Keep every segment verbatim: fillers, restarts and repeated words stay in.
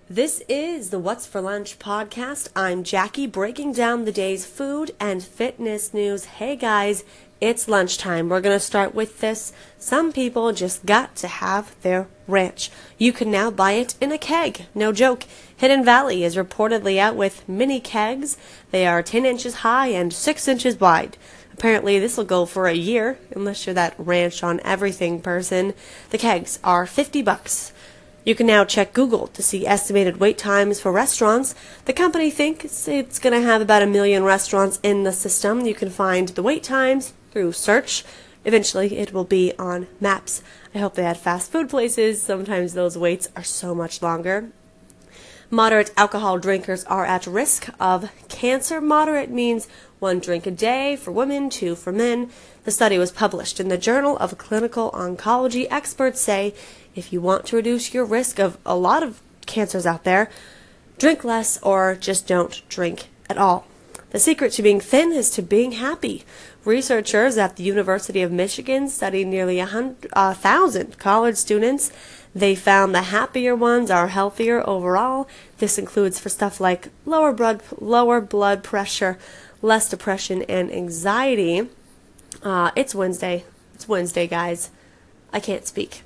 This is the What's for Lunch podcast. I'm Jackie, breaking down the day's food and fitness news. Hey guys, it's lunchtime. We're going to start with this. Some people just got to have their ranch. You can now buy it in a keg. No joke. Hidden Valley is reportedly out with mini kegs. They are ten inches high and six inches wide. Apparently this will go for a year, unless you're that ranch on everything person. The kegs are fifty bucks. You can now check Google to see estimated wait times for restaurants. The company thinks it's going to have about a million restaurants in the system. You can find the wait times through search. Eventually, it will be on maps. I hope they had fast food places. Sometimes those waits are so much longer. Moderate alcohol drinkers are at risk of cancer. Moderate means one drink a day for women, two for men. The study was published in the Journal of Clinical Oncology. Experts say if you want to reduce your risk of a lot of cancers out there, drink less or just don't drink at all. The secret to being thin is to being happy. Researchers at the University of Michigan studied nearly a thousand college students. They found the happier ones are healthier overall. This includes for stuff like lower blood, lower blood pressure, less depression and anxiety. Uh, it's Wednesday. It's Wednesday, guys. I can't speak.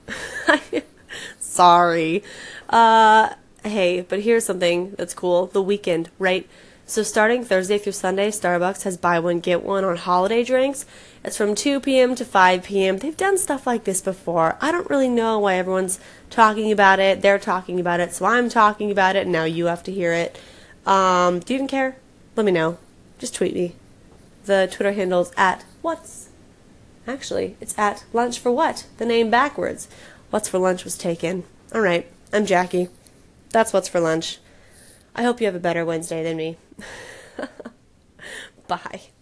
Sorry. Uh, hey, but here's something that's cool. The weekend, right? So starting Thursday through Sunday, Starbucks has buy one, get one on holiday drinks. It's from two p.m. to five p.m. They've done stuff like this before. I don't really know why everyone's talking about it. They're talking about it, so I'm talking about it, and now you have to hear it. Um, do you even care? Let me know. Just tweet me. The Twitter handle's at what's. Actually, it's at lunch for what? The name backwards. What's for lunch was taken. All right, I'm Jackie. That's what's for lunch. I hope you have a better Wednesday than me. Bye.